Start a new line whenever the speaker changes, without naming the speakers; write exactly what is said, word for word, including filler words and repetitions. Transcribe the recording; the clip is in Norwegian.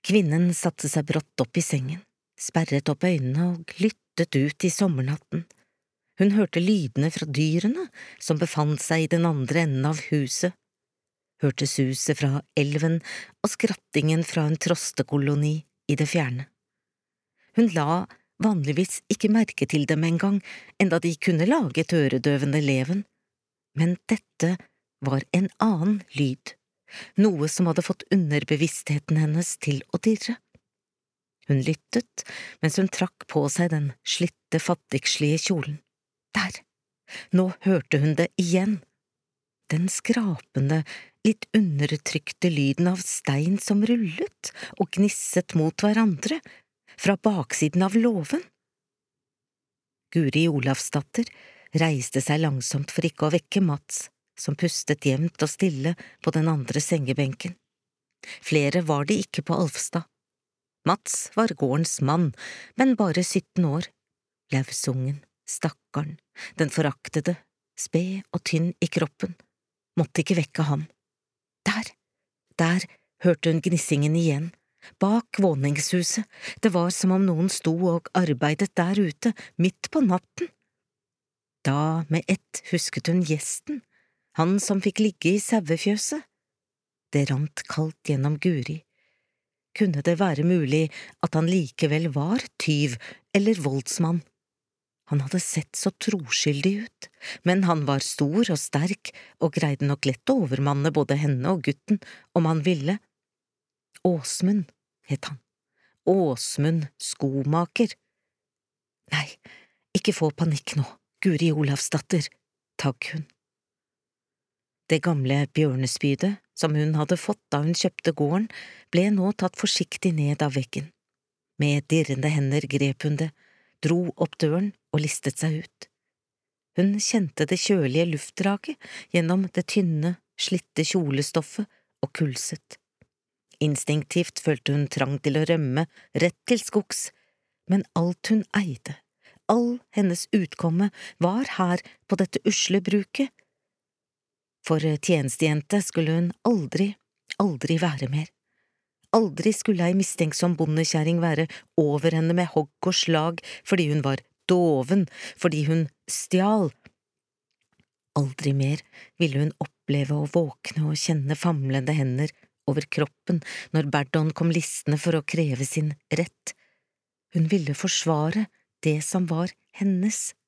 Kvinnen satte seg brått opp i sengen, sperret opp øynene og lyttet ut i sommernatten. Hun hørte lydene fra dyrene som befant seg i den andre enden av huset, hørte suset fra elven og skrattingen fra en trostekoloni i det fjerne. Hun la vanligvis ikke merke til dem engang, enda de kunne lage et øredøvende leven, men dette var en annen lyd, noe som hadde fått underbevisstheten hennes til å dirre. Hun lyttet mens hun trakk på seg den slitte, fattigslige kjolen. Der, nå hørte hun det igjen. Den skrapende, litt undertrykte lyden av stein som rullet og gnisset mot hverandre, fra baksiden av låven. Guri Olavsdatter reiste seg langsomt for ikke å vekke Mats, som pustet jevnt og stille på den andre sengebenken. Flere var de ikke på Alfstad. Mats var gårdens mann, men bare sytten år. Lausungen, stakkaren, den foraktede, sped og tynn i kroppen, måtte ikke vekke ham. Der, der hørte hun gnissingen igjen, bak våningshuset. Det var som om noen sto og arbeidet der ute, midt på natten. Da med ett husket hun gjesten, han som fikk ligge i sauefjøset. Det rant kaldt gjennom Guri. Kunne det være mulig at han likevel var tyv eller voldsmann? Han hadde sett så troskyldig ut, men han var stor og sterk og greide nok lett å overmanne både henne og gutten om han ville. Åsmund het han. Åsmund skomaker. Nei, ikke få panikk nå, Guri Olavsdatter, takk hun. Det gamle bjørnespydet, som hun hadde fått da hun kjøpte gården, ble nå tatt forsiktig ned av veggen. Med dirrende hender grep hun det, dro opp døren og listet seg ut. Hun kjente det kjølige luftdraget gjennom det tynne, slitte kjolestoffet og kulset. Instinktivt følte hun trang til å rømme rett til skogs, men alt hun eide, all hennes utkomme, var her på dette usle bruket. For tjenestejente skulle hun aldri, aldri være mer. Aldri skulle ei mistenksom bondekjerring være over henne med hogg og slag fordi hun var doven, fordi hun stjal. Aldri mer ville hun oppleve å våkne og kjenne famlende hender over kroppen når Berdon kom listende for å kreve sin rett. Hun ville forsvare det som var hennes.